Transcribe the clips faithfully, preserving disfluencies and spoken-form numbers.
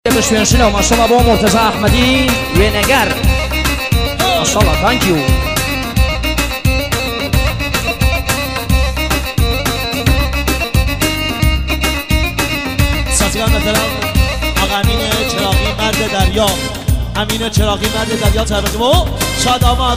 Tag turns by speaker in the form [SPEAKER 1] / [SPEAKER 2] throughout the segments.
[SPEAKER 1] بش وێنشنەوە ماشەڵڵا بۆ مرتەزا ئەحمەدی وێنەگەر ماشەڵڵا تانکیو
[SPEAKER 2] سازگار مثلا آقا امین چراغی مرد دریا امین چراغی مرد دریا تبریک و شاد آمد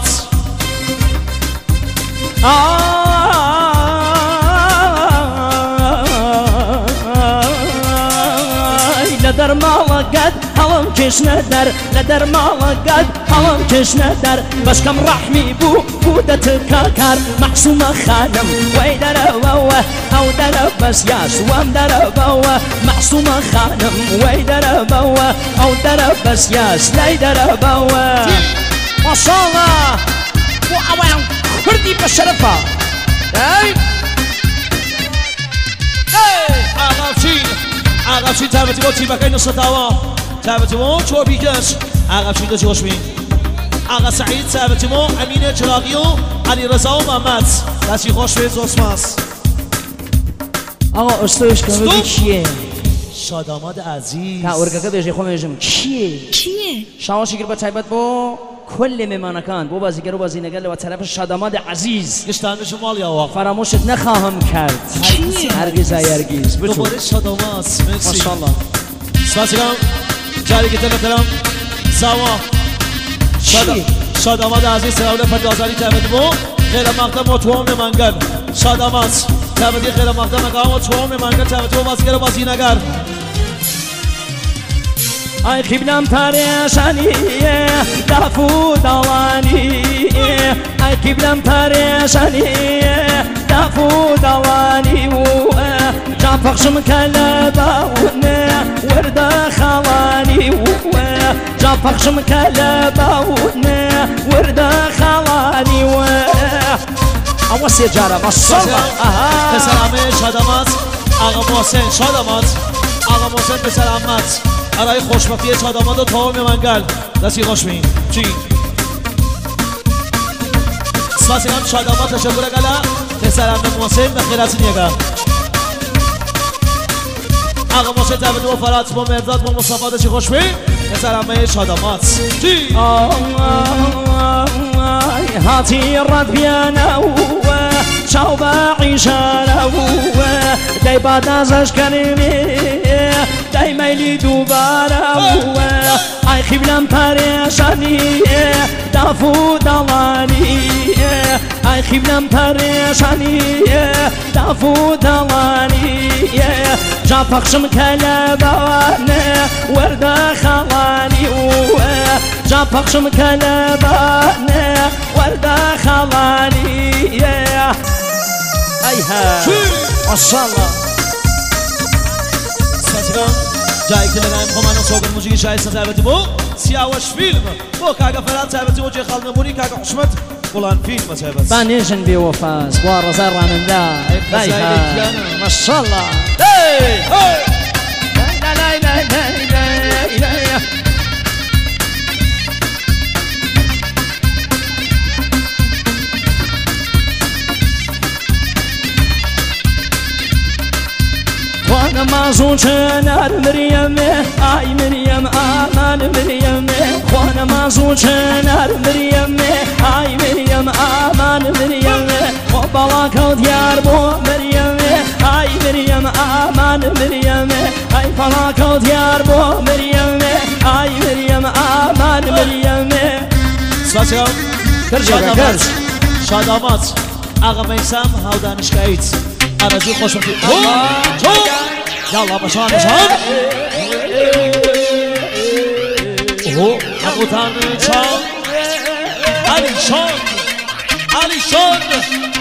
[SPEAKER 1] لدر مالقد هلم كشنا در لدر مالقد هلم كشنا در باش كم رحمي بو بودت كاكار محسومة خانم وي دربوه او درب بس ياس وام دربوه محسومة خانم وي دربوه او درب بس ياس لاي دربوه ما شاء الله بو اوان كردي بشرفه اي
[SPEAKER 2] اي عقبشين عقبشين تابتي بو تيبا كاين الصداوة تابتي بو شو بيكش عقبشين دو جوش مين آقا سعید تابتي بو امین چراغی و علی رضا و محمد دستی خوش به زوسماس
[SPEAKER 1] آقا استوش کنه چیه
[SPEAKER 2] شاداماد عزیز
[SPEAKER 1] تا ورگه بیشی خومجم چیه
[SPEAKER 3] چیه
[SPEAKER 1] شاوشی گر با تایبت بو کل میمانکان بو بازیگر و بازینگر و طرف شاداماد عزیز
[SPEAKER 2] گشتن شمال یا واقع
[SPEAKER 1] فراموشت نخواهم کرد هرگز هرگز
[SPEAKER 2] دوباره شاداماد مرسی
[SPEAKER 1] ماشاءالله
[SPEAKER 2] سپاسگزارم جاری که تلفرم زوا شاداماد عزیز سراول فردازاری تبدی بو غیر مقدم و توام منگل شاداماد تبدی غیر مقدم مقام و توام منگل تبدی بو بازیگر و بازینگر
[SPEAKER 1] ay kiblam parişaniye dafu dalaniye ay kiblam parişaniye dafu dalani can fakşım kelebağune verda khalani can fakşım kelebağune verda khalani avas jara maşallah
[SPEAKER 2] پسرمه شادامات آقا محسن شادامات آقا محسن پسرمت برای خوشبختی شادامات و تمام منگل دستی خوش بین چی؟ سپاسگزارم شادامات تشکر گلا پسرمه محسن بخیر از نیگا آقا محسن تبدیل و فرات با مرزاد با مصطفی دستی خوش بین پسرمه شادامات چی؟
[SPEAKER 1] هاتي الرد بيانا شاو بعيشانا داي بعد ازاش كريمي داي ميلي دوبارا اي خبلم پريشاني دافو دلاني اي خبلم پريشاني دافو دلاني جا پخشم كلبانه ورده خلاني جا پخشم كلبانه ورده خلاني ايها ما شاء الله
[SPEAKER 2] سپاسگزارم جایی که لگایم خواهد صحبت موسیقی شایسته تبدی بو سیاوش فیلم بو کاغا فرات تبدی بو جی خالد نمونی کاغا حشمت بلان فیلم تبدی
[SPEAKER 1] بانيجن بوفاز ورزا رانندا ايها ما شاء الله لا لا لا لا لا لا وانا مازون شنار مريم اي مريم امان مريم وانا مازون شنار مريم اي مريم امان مريم وبلاك ديار بو مريم اي مريم امان مريم اي بلاك ديار بو مريم اي مريم امان مريم
[SPEAKER 2] سپاسگزارم
[SPEAKER 1] شادامات
[SPEAKER 2] شادامات آقا میسم هاودانشگاهیت آرزوی خوشبختی یالا باشان باشان اوه ابو تن چان علی شان علی شان